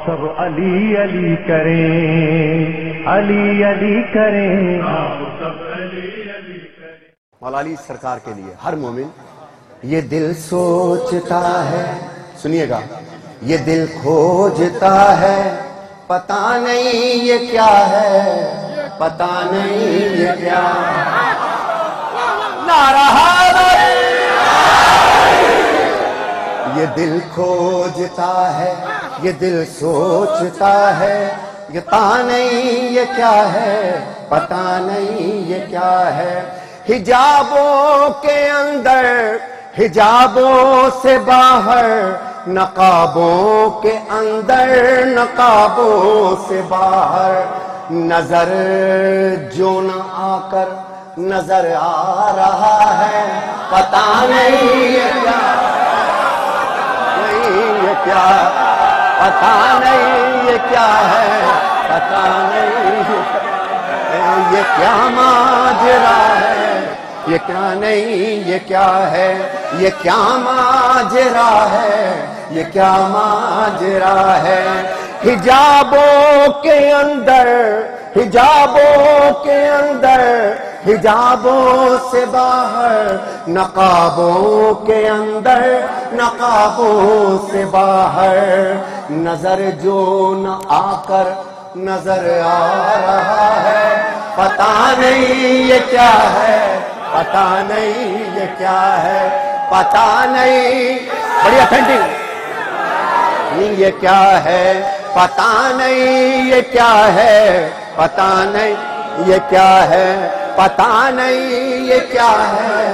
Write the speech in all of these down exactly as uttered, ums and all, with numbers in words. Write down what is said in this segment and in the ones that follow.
सब अली अली करें, अली अली करें, आओ सब अली अली करें। मौला अली सरकार के लिए हर मोमिन ये दिल सोचता है, सुनिएगा, ये दिल खोजता है, पता नहीं ये क्या है, पता नहीं ये क्या नारा ये दिल खोजता है, ये दिल सोचता है, ये पता नहीं ये क्या है, पता नहीं ये क्या है। हिजाबों के अंदर, हिजाबों से बाहर, नकाबों के अंदर, नकाबों से बाहर, नजर जो न आकर नजर आ रहा है, पता नहीं ये क्या, नहीं ये क्या, पता नहीं ये क्या है, पता नहीं ये क्या माजरा है, ये क्या नहीं ये क्या है, ये क्या माजरा है, ये क्या माजरा है। हिजाबों के अंदर, हिजाबों के अंदर, हिजाबों से बाहर, नकाबों के अंदर, नकाबों से बाहर, नजर जो न आकर नजर आ रहा है, पता नहीं ये क्या है, पता नहीं ये क्या है, पता नहीं, बड़ी ऑथेंटिक, ये क्या है, पता नहीं ये क्या है, पता नहीं ये क्या है, पता नहीं ये क्या है,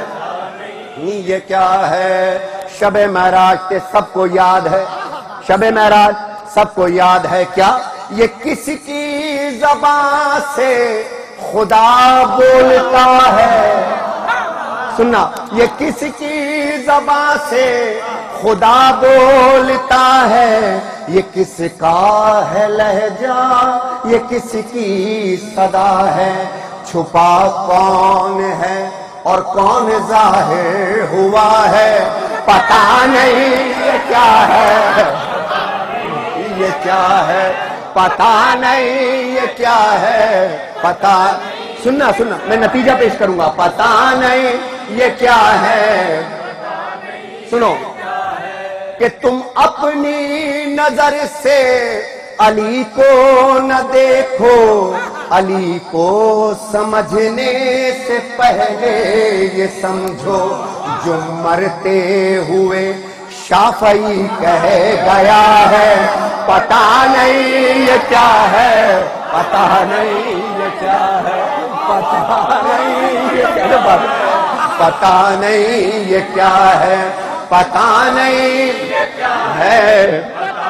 ये क्या है। शब-ए महराज के सबको याद है, शब-ए महराज सबको याद है क्या, ये किसकी ज़बान से खुदा बोलता है, सुनना, ये किसकी ज़बान से खुदा बोलता है, ये किसका है लहजा, ये किसकी सदा है, छुपा कौन है और कौन जाहिर हुआ है, पता नहीं ये क्या है, ये क्या है, पता नहीं ये क्या है, पता, सुनना सुनना, मैं नतीजा पेश करूंगा, पता नहीं ये क्या है। सुनो कि तुम अपनी नजर से अली को न देखो, अली को समझने से पहले ये समझो, जो मरते हुए शाफई कह गया है, पता नहीं ये क्या है, पता नहीं ये क्या है, पता नहीं ये क्या है, पता नहीं ये क्या है, पता नहीं ये क्या है,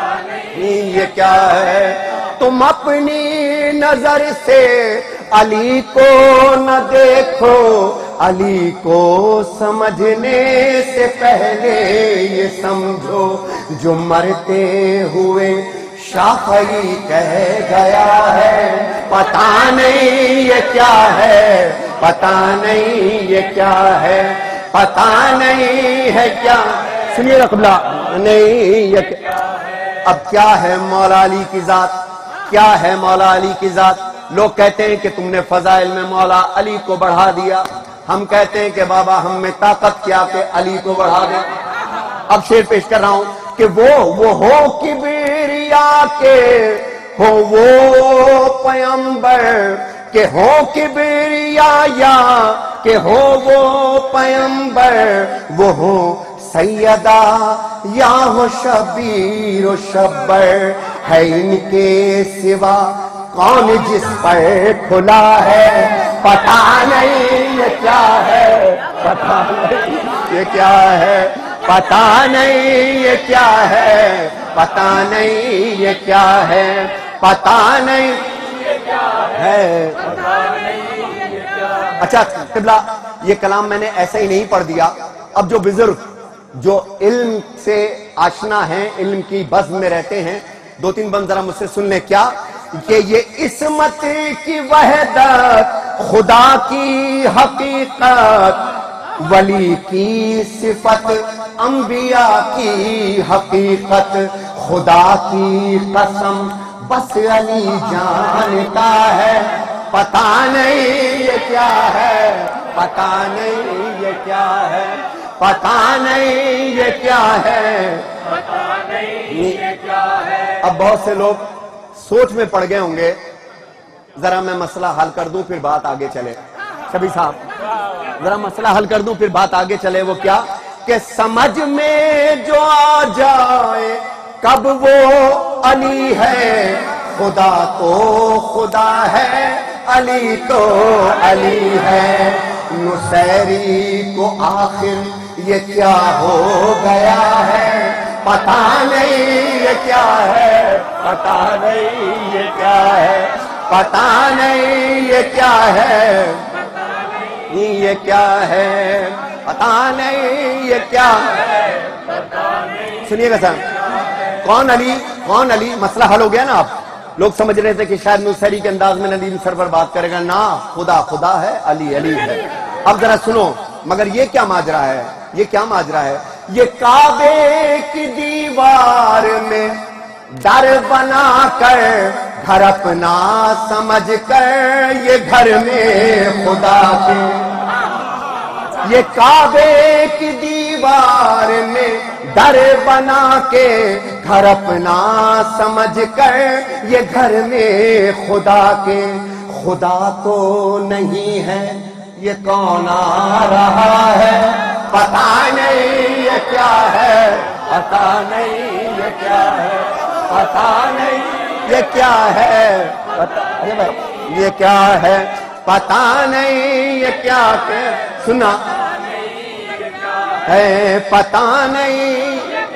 ये क्या है। तुम अपनी नजर से अली को न देखो, अली को समझने से पहले ये समझो, जो मरते हुए शाफई कह गया है, पता नहीं ये क्या है, पता नहीं ये क्या है, पता नहीं है क्या। सुनिए क़िबला, नहीं ये क्या, अब क्या है मौला अली की जात, क्या है मौला अली की जात। लोग कहते हैं कि तुमने फजाइल में मौला अली को बढ़ा दिया, हम कहते हैं कि बाबा हम में ताकत क्या कि अली को बढ़ा दे। अब शेर पेश कर रहा हूं कि वो वो हो किबरिया के, हो वो पैगंबर के, हो किबरिया या के, हो वो पैगंबर, वो हो सैयदा या हो शबीर व शब्बर, है इनके सिवा कौन जिस पर खुला है, पता नहीं ये क्या है, पता नहीं ये क्या है, पता नहीं ये क्या है, पता नहीं ये क्या है, पता नहीं ये क्या है, पता नहीं ये क्या है। अच्छा क़िबला, ये कलाम मैंने ऐसे ही नहीं पढ़ दिया। अब जो बुजुर्ग जो इल्म से आशना हैं, इल्म की बज़्म में रहते हैं, दो तीन बंद जरा मुझसे सुन ले, क्या कि ये इस्मत की वहदत, खुदा की हकीकत, वली की सिफत, अंबिया की हकीकत, خدا کی قسم بس علی جانتا ہے، پتہ نہیں یہ کیا ہے، پتہ نہیں یہ کیا ہے، پتہ نہیں یہ کیا ہے، پتہ نہیں یہ کیا ہے۔ اب بہت سے لوگ سوچ میں پڑ گئے ہوں گے، ذرا میں مسئلہ حل کر دوں پھر بات آگے چلے۔ شبی صاحب ذرا مسئلہ حل کر دوں پھر بات آگے چلے۔ وہ کیا کہ سمجھ میں جو آ جائے کب وہ علی ہے، خدا تو خدا ہے، علی تو علی ہے۔ نصیری کو آخر یہ کیا ہو گیا ہے، پتہ نہیں یہ کیا ہے، پتہ نہیں یہ کیا ہے، پتہ نہیں یہ کیا ہے، یہ کیا ہے، پتہ نہیں یہ کیا ہے۔ سنیے گا سر، کون علی کون علی؟ مسئلہ حل ہو گیا نا۔ آپ لوگ سمجھ رہے تھے کہ شاید نصیری کے انداز میں ندیم سرور بات کرے گا، نا، خدا خدا ہے، علی علی ہے۔ اب ذرا سنو، مگر یہ کیا ماجرا ہے، یہ کیا ماجرا ہے؟ یہ کعبے کی دیوار میں در بنا کر گھر اپنا سمجھ کر، یہ گھر میں خدا کے، یہ کعبے کی دیوار میں در بنا کے گھر اپنا سمجھ کر، یہ گھر میں خدا کے، خدا تو نہیں ہے یہ کون آ رہا ہے، پتہ نہیں یہ کیا ہے، پتہ نہیں یہ کیا ہے، پتہ نہیں یہ کیا ہے، یہ کیا ہے، پتہ نہیں یہ کیا ہے۔ سنا ہے، پتہ نہیں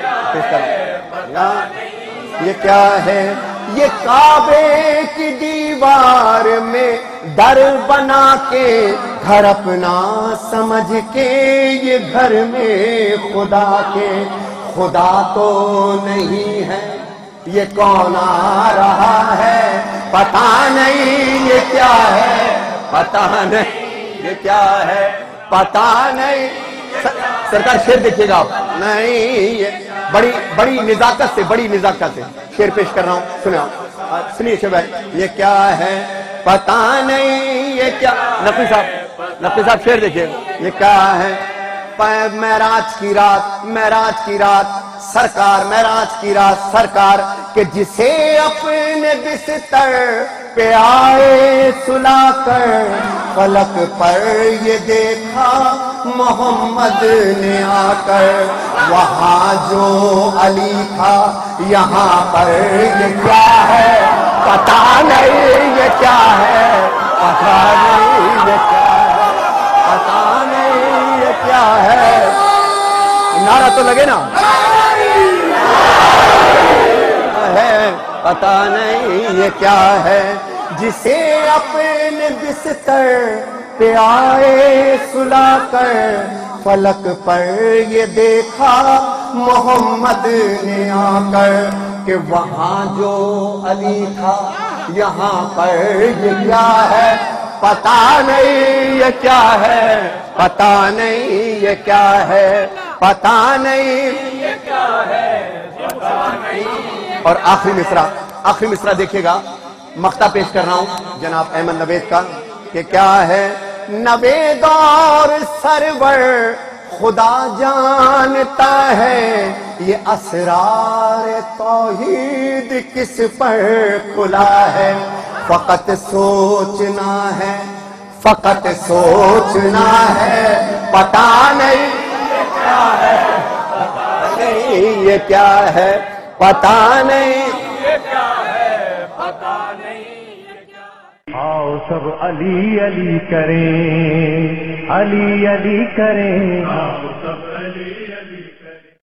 یہ کیا ہے، یہ کعبے کی دیوار میں در بنا کے گھر اپنا سمجھ کے، یہ گھر میں خدا کے، خدا تو نہیں ہے یہ کون آ رہا ہے، پتہ نہیں یہ کیا ہے، پتہ نہیں یہ کیا ہے، پتہ نہیں۔ سرکار شعر دیکھیے گا آپ، نہیں یہ بڑی بڑی نزاکت سے بڑی نزاکت سے شعر پیش کر رہا ہوں، سنیں آپ، سنیے شعر بھائی، یہ کیا ہے، پتہ نہیں یہ کیا۔ نقوی صاحب نقوی صاحب شعر دیکھیے، یہ کیا ہے، معراج کی رات، معراج کی رات سرکار، معراج کی رات سرکار، کہ جسے اپنے بستر پہ آئے سلا کر، فلک پر یہ دیکھا محمد نے آ کر، وہاں جو علی تھا یہاں پر یہ کیا ہے، پتہ نہیں یہ کیا ہے، پتہ نہیں یہ کیا ہے، پتہ نہیں یہ کیا ہے۔ نعرہ تو لگے نا، ہے پتہ نہیں یہ کیا ہے، جسے اپنے بستر پہ آئے سلا کر، فلک پر یہ دیکھا محمد نے آ کر، کہ وہاں جو علی تھا یہاں پر یہ کیا ہے، پتہ نہیں یہ کیا ہے، پتہ نہیں یہ کیا ہے، پتہ نہیں یہ کیا ہے، پتہ نہیں۔ اور آخری مصرع، آخری مصرع دیکھیے گا، مقطع پیش کر رہا ہوں جناب احمد نوید کا، کہ کیا ہے، نوید اور سرور خدا جانتا ہے، یہ اسرار توحید کس پر کھلا ہے، فقط سوچنا ہے، فقط سوچنا ہے، پتہ نہیں یہ کیا ہے، پتہ نہیں یہ کیا ہے، پتہ نہیں یہ کیا ہے، پتہ نہیں یہ کیا ہے۔ آؤ سب علی علی کریں، علی علی کریں، آؤ سب